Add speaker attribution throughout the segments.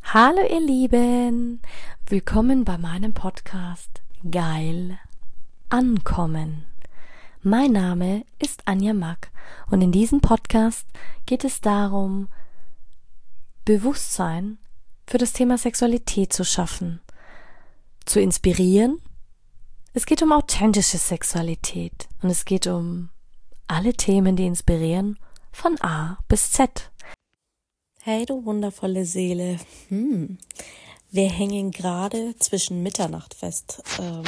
Speaker 1: Hallo ihr Lieben, willkommen bei meinem Podcast Geil Ankommen. Mein Name ist Anja Mack und in diesem Podcast geht es darum, Bewusstsein für das Thema Sexualität zu schaffen, zu inspirieren. Es geht um authentische Sexualität und es geht um alle Themen, die inspirieren, von A bis Z. Hey du wundervolle Seele, wir hängen gerade zwischen Mitternacht fest.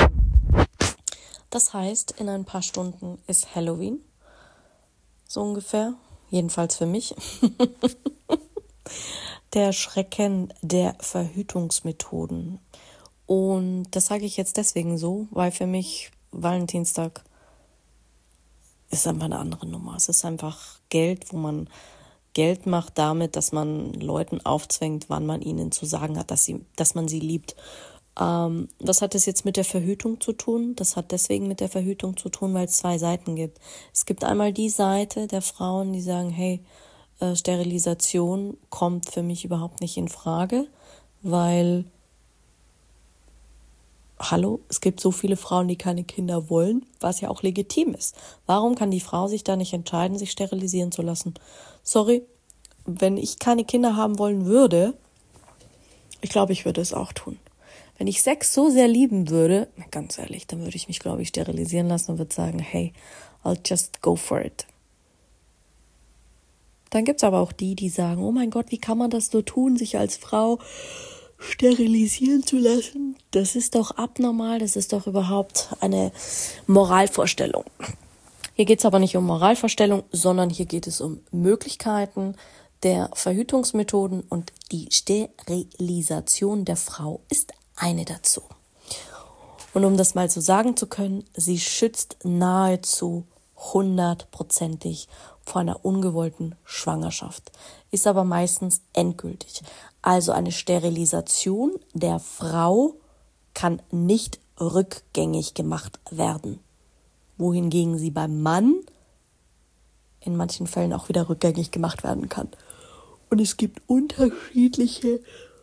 Speaker 1: Das heißt, in ein paar Stunden ist Halloween, so ungefähr, jedenfalls für mich. Der Schrecken der Verhütungsmethoden. Und das sage ich jetzt deswegen so, weil für mich Valentinstag ist einfach eine andere Nummer. Es ist einfach Geld, wo man Geld macht damit, dass man Leuten aufzwängt, wann man ihnen zu sagen hat, dass man sie liebt. Was hat das jetzt mit der Verhütung zu tun? Das hat deswegen mit der Verhütung zu tun, weil es zwei Seiten gibt. Es gibt einmal die Seite der Frauen, die sagen, hey, Sterilisation kommt für mich überhaupt nicht in Frage, weil, hallo, es gibt so viele Frauen, die keine Kinder wollen, was ja auch legitim ist. Warum kann die Frau sich da nicht entscheiden, sich sterilisieren zu lassen? Sorry, wenn ich keine Kinder haben wollen würde, ich glaube, ich würde es auch tun. Wenn ich Sex so sehr lieben würde, ganz ehrlich, dann würde ich mich, glaube ich, sterilisieren lassen und würde sagen, hey, I'll just go for it. Dann gibt es aber auch die sagen, oh mein Gott, wie kann man das so tun, sich als Frau sterilisieren zu lassen? Das ist doch abnormal, das ist doch überhaupt eine Moralvorstellung. Hier geht es aber nicht um Moralvorstellung, sondern hier geht es um Möglichkeiten der Verhütungsmethoden und die Sterilisation der Frau ist eine dazu. Und um das mal so sagen zu können, sie schützt nahezu 100%ig vor einer ungewollten Schwangerschaft, ist aber meistens endgültig. Also eine Sterilisation der Frau kann nicht rückgängig gemacht werden, wohingegen sie beim Mann in manchen Fällen auch wieder rückgängig gemacht werden kann. Und es gibt unterschiedliche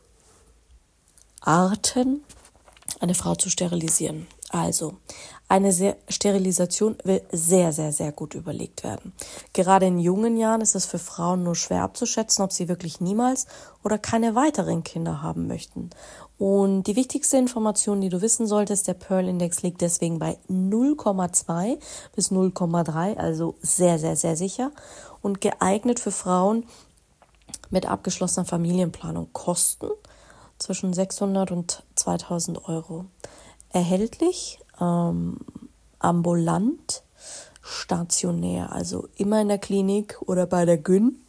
Speaker 1: Arten, eine Frau zu sterilisieren. Also, eine Sterilisation will sehr, sehr, sehr gut überlegt werden. Gerade in jungen Jahren ist es für Frauen nur schwer abzuschätzen, ob sie wirklich niemals oder keine weiteren Kinder haben möchten. Und die wichtigste Information, die du wissen solltest, der Pearl-Index liegt deswegen bei 0,2 bis 0,3, also sehr, sehr, sehr sicher und geeignet für Frauen mit abgeschlossener Familienplanung. Kosten zwischen 600 und 2000 Euro. Erhältlich, ambulant, stationär, also immer in der Klinik oder bei der Gyn.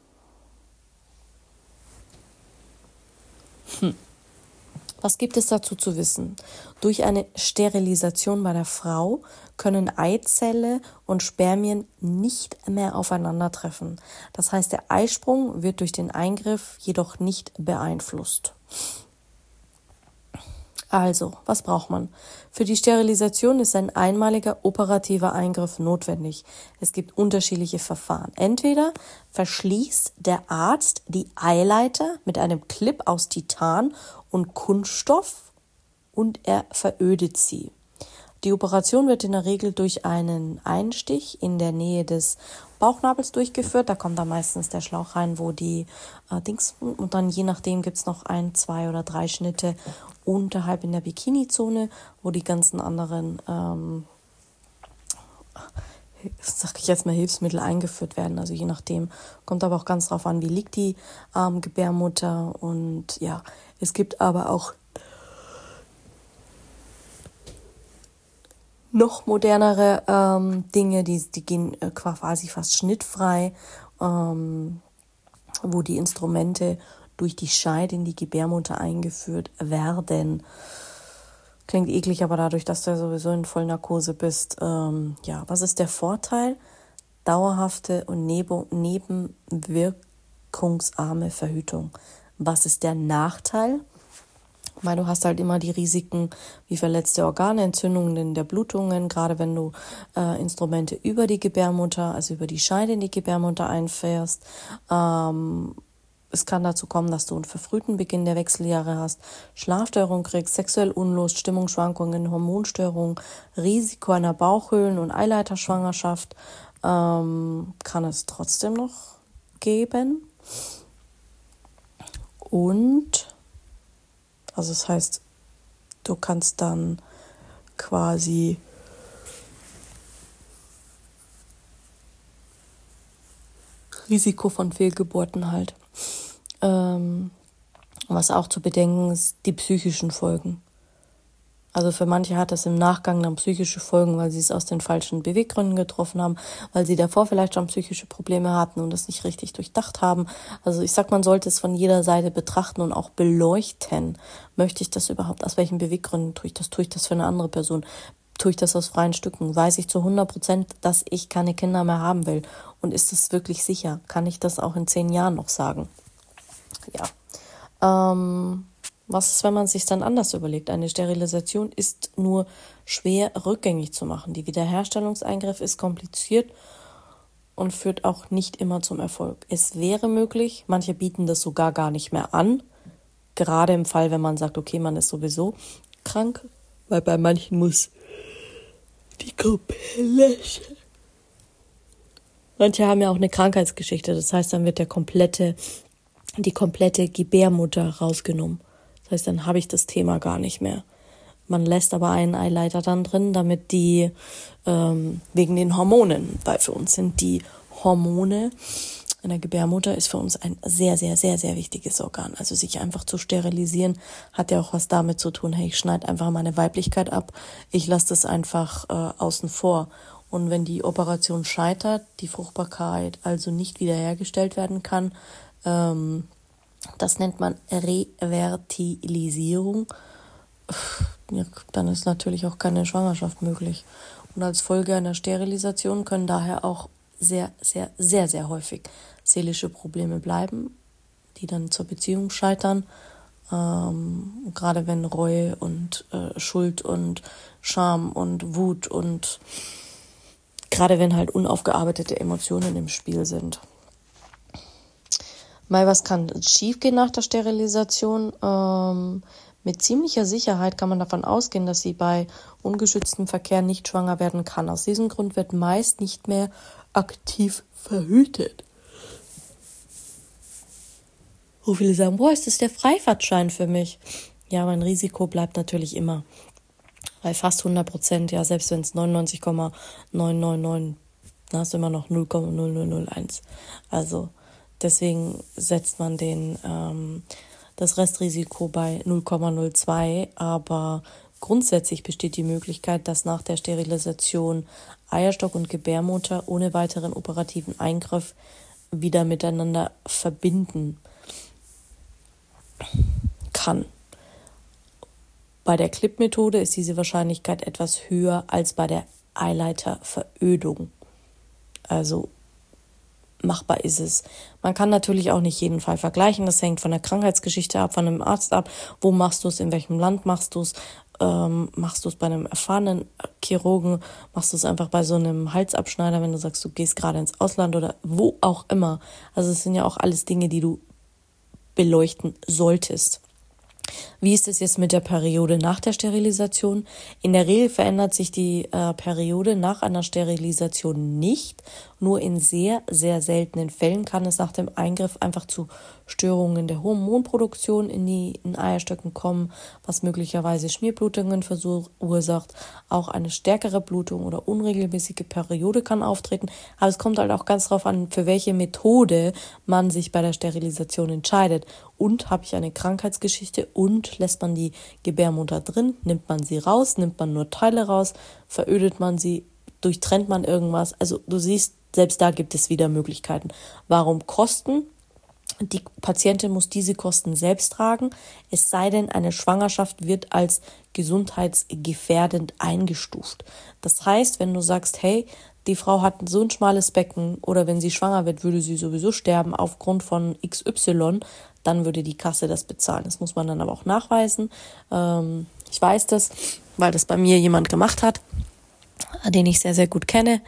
Speaker 1: Was gibt es dazu zu wissen? Durch eine Sterilisation bei der Frau können Eizelle und Spermien nicht mehr aufeinandertreffen. Das heißt, der Eisprung wird durch den Eingriff jedoch nicht beeinflusst. Also, was braucht man? Für die Sterilisation ist ein einmaliger operativer Eingriff notwendig. Es gibt unterschiedliche Verfahren. Entweder verschließt der Arzt die Eileiter mit einem Clip aus Titan und Kunststoff und er verödet sie. Die Operation wird in der Regel durch einen Einstich in der Nähe des Bauchnabels durchgeführt. Da kommt dann meistens der Schlauch rein, wo die und dann je nachdem gibt es noch 1, 2 oder 3 Schnitte unterhalb in der Bikini-Zone, wo die ganzen anderen, sag ich jetzt mal, Hilfsmittel eingeführt werden. Also je nachdem, kommt aber auch ganz drauf an, wie liegt die Gebärmutter. Und ja, es gibt aber auch noch modernere Dinge, die gehen quasi fast schnittfrei, wo die Instrumente durch die Scheide in die Gebärmutter eingeführt werden. Klingt eklig, aber dadurch, dass du ja sowieso in Vollnarkose bist, was ist der Vorteil? Dauerhafte und nebenwirkungsarme Verhütung. Was ist der Nachteil? Weil du hast halt immer die Risiken wie verletzte Organe, Entzündungen der Blutungen, gerade wenn du Instrumente über die Gebärmutter, also über die Scheide in die Gebärmutter einfährst. es kann dazu kommen, dass du einen verfrühten Beginn der Wechseljahre hast, Schlafstörungen kriegst, sexuell Unlust, Stimmungsschwankungen, Hormonstörungen, Risiko einer Bauchhöhlen- und Eileiterschwangerschaft kann es trotzdem noch geben. Und, also das heißt, du kannst dann quasi Risiko von Fehlgeburten halt. Was auch zu bedenken ist, die psychischen Folgen. Also für manche hat das im Nachgang dann psychische Folgen, weil sie es aus den falschen Beweggründen getroffen haben, weil sie davor vielleicht schon psychische Probleme hatten und das nicht richtig durchdacht haben. Also ich sag, man sollte es von jeder Seite betrachten und auch beleuchten. Möchte ich das überhaupt? Aus welchen Beweggründen tue ich das? Tue ich das für eine andere Person? Tue ich das aus freien Stücken? Weiß ich zu 100%, dass ich keine Kinder mehr haben will? Und ist das wirklich sicher? Kann ich das auch in 10 Jahren noch sagen? Ja. Was ist, wenn man es sich dann anders überlegt? Eine Sterilisation ist nur schwer rückgängig zu machen. Die Wiederherstellungseingriff ist kompliziert und führt auch nicht immer zum Erfolg. Es wäre möglich, manche bieten das sogar gar nicht mehr an, gerade im Fall, wenn man sagt, okay, man ist sowieso krank, weil bei manchen muss die komplette... Manche haben ja auch eine Krankheitsgeschichte, das heißt, dann wird die komplette Gebärmutter rausgenommen. Das heißt, dann habe ich das Thema gar nicht mehr. Man lässt aber einen Eileiter dann drin, damit die, wegen den Hormonen, weil für uns sind die Hormone in der Gebärmutter ist für uns ein sehr, sehr, sehr, sehr wichtiges Organ. Also sich einfach zu sterilisieren, hat ja auch was damit zu tun, hey, ich schneide einfach meine Weiblichkeit ab, ich lasse das einfach außen vor. Und wenn die Operation scheitert, die Fruchtbarkeit also nicht wiederhergestellt werden kann, das nennt man Revertilisierung. Ja, dann ist natürlich auch keine Schwangerschaft möglich. Und als Folge einer Sterilisation können daher auch sehr, sehr, sehr, sehr häufig seelische Probleme bleiben, die dann zur Beziehung scheitern. Gerade wenn Reue und Schuld und Scham und Wut und gerade wenn halt unaufgearbeitete Emotionen im Spiel sind. Was kann schiefgehen nach der Sterilisation? Mit ziemlicher Sicherheit kann man davon ausgehen, dass sie bei ungeschütztem Verkehr nicht schwanger werden kann. Aus diesem Grund wird meist nicht mehr aktiv verhütet. Wo viele sagen, ist das der Freifahrtschein für mich? Ja, mein Risiko bleibt natürlich immer. Bei fast 100%, ja, selbst wenn es 99,999, dann hast du immer noch 0,0001. Also deswegen setzt man das Restrisiko bei 0,02, aber grundsätzlich besteht die Möglichkeit, dass nach der Sterilisation Eierstock und Gebärmutter ohne weiteren operativen Eingriff wieder miteinander verbinden kann. Bei der Clip-Methode ist diese Wahrscheinlichkeit etwas höher als bei der Eileiterverödung. Also machbar ist es. Man kann natürlich auch nicht jeden Fall vergleichen. Das hängt von der Krankheitsgeschichte ab, von einem Arzt ab. Wo machst du es? In welchem Land machst du es? Machst du es bei einem erfahrenen Chirurgen? Machst du es einfach bei so einem Halsabschneider, wenn du sagst, du gehst gerade ins Ausland oder wo auch immer. Also es sind ja auch alles Dinge, die du beleuchten solltest. Wie ist es jetzt mit der Periode nach der Sterilisation? In der Regel verändert sich die Periode nach einer Sterilisation nicht. Nur in sehr, sehr seltenen Fällen kann es nach dem Eingriff einfach zu Störungen der Hormonproduktion in den Eierstöcken kommen, was möglicherweise Schmierblutungen verursacht. Auch eine stärkere Blutung oder unregelmäßige Periode kann auftreten. Aber es kommt halt auch ganz darauf an, für welche Methode man sich bei der Sterilisation entscheidet. Und habe ich eine Krankheitsgeschichte und lässt man die Gebärmutter drin, nimmt man sie raus, nimmt man nur Teile raus, verödet man sie, durchtrennt man irgendwas. Also du siehst, selbst da gibt es wieder Möglichkeiten. Warum Kosten? Die Patientin muss diese Kosten selbst tragen, es sei denn, eine Schwangerschaft wird als gesundheitsgefährdend eingestuft. Das heißt, wenn du sagst, hey, die Frau hat so ein schmales Becken oder wenn sie schwanger wird, würde sie sowieso sterben aufgrund von XY, dann würde die Kasse das bezahlen. Das muss man dann aber auch nachweisen. Ich weiß das, weil das bei mir jemand gemacht hat, den ich sehr, sehr gut kenne.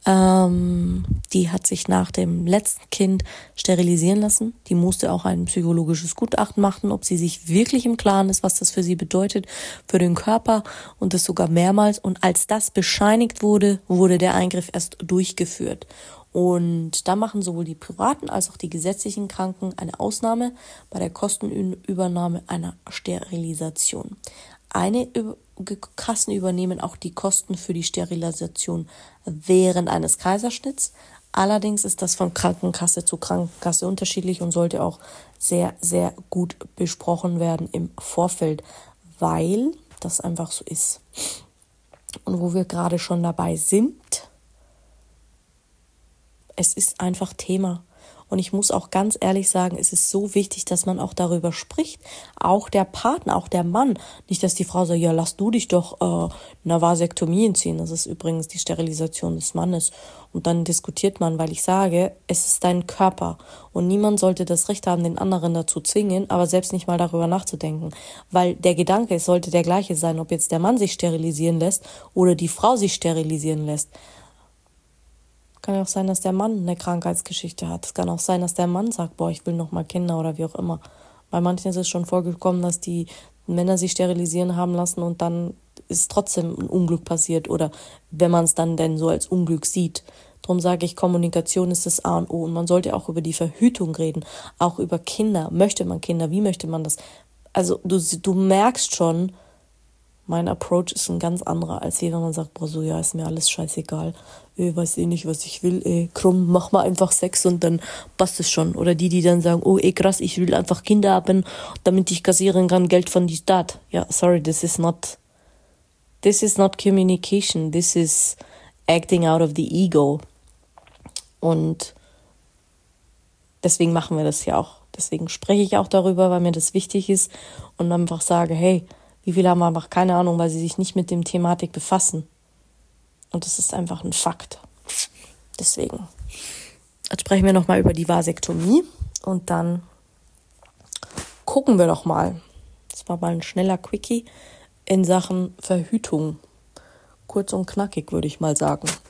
Speaker 1: Die hat sich nach dem letzten Kind sterilisieren lassen. Die musste auch ein psychologisches Gutachten machen, ob sie sich wirklich im Klaren ist, was das für sie bedeutet, für den Körper, und das sogar mehrmals. Und als das bescheinigt wurde, wurde der Eingriff erst durchgeführt. Und da machen sowohl die privaten als auch die gesetzlichen Kranken eine Ausnahme bei der Kostenübernahme einer Sterilisation. Einige Kassen übernehmen auch die Kosten für die Sterilisation während eines Kaiserschnitts. Allerdings ist das von Krankenkasse zu Krankenkasse unterschiedlich und sollte auch sehr, sehr gut besprochen werden im Vorfeld, weil das einfach so ist. Und wo wir gerade schon dabei sind, es ist einfach Thema. Und ich muss auch ganz ehrlich sagen, es ist so wichtig, dass man auch darüber spricht. Auch der Partner, auch der Mann. Nicht, dass die Frau sagt, ja, lass du dich doch eine Vasektomie entziehen. Das ist übrigens die Sterilisation des Mannes. Und dann diskutiert man, weil ich sage, es ist dein Körper. Und niemand sollte das Recht haben, den anderen dazu zwingen, aber selbst nicht mal darüber nachzudenken. Weil der Gedanke, es sollte der gleiche sein, ob jetzt der Mann sich sterilisieren lässt oder die Frau sich sterilisieren lässt. Kann ja auch sein, dass der Mann eine Krankheitsgeschichte hat. Es kann auch sein, dass der Mann sagt, boah, ich will noch mal Kinder oder wie auch immer. Bei manchen ist es schon vorgekommen, dass die Männer sich sterilisieren haben lassen und dann ist trotzdem ein Unglück passiert oder wenn man es dann denn so als Unglück sieht. Darum sage ich, Kommunikation ist das A und O und man sollte auch über die Verhütung reden, auch über Kinder. Möchte man Kinder? Wie möchte man das? Also du merkst schon, mein Approach ist ein ganz anderer, als wenn man sagt, boah, so, ja, ist mir alles scheißegal. Weiß nicht, was ich will. Krumm, mach mal einfach Sex und dann passt es schon. Oder die dann sagen, oh, krass, ich will einfach Kinder haben, damit ich kassieren kann, Geld von die Stadt. Ja, sorry, this is not communication. This is acting out of the ego. Und deswegen machen wir das ja auch. Deswegen spreche ich auch darüber, weil mir das wichtig ist und einfach sage, hey, wie viele haben einfach keine Ahnung, weil sie sich nicht mit dem Thematik befassen. Und das ist einfach ein Fakt. Deswegen. Jetzt sprechen wir nochmal über die Vasektomie und dann gucken wir doch mal. Das war mal ein schneller Quickie in Sachen Verhütung. Kurz und knackig, würde ich mal sagen.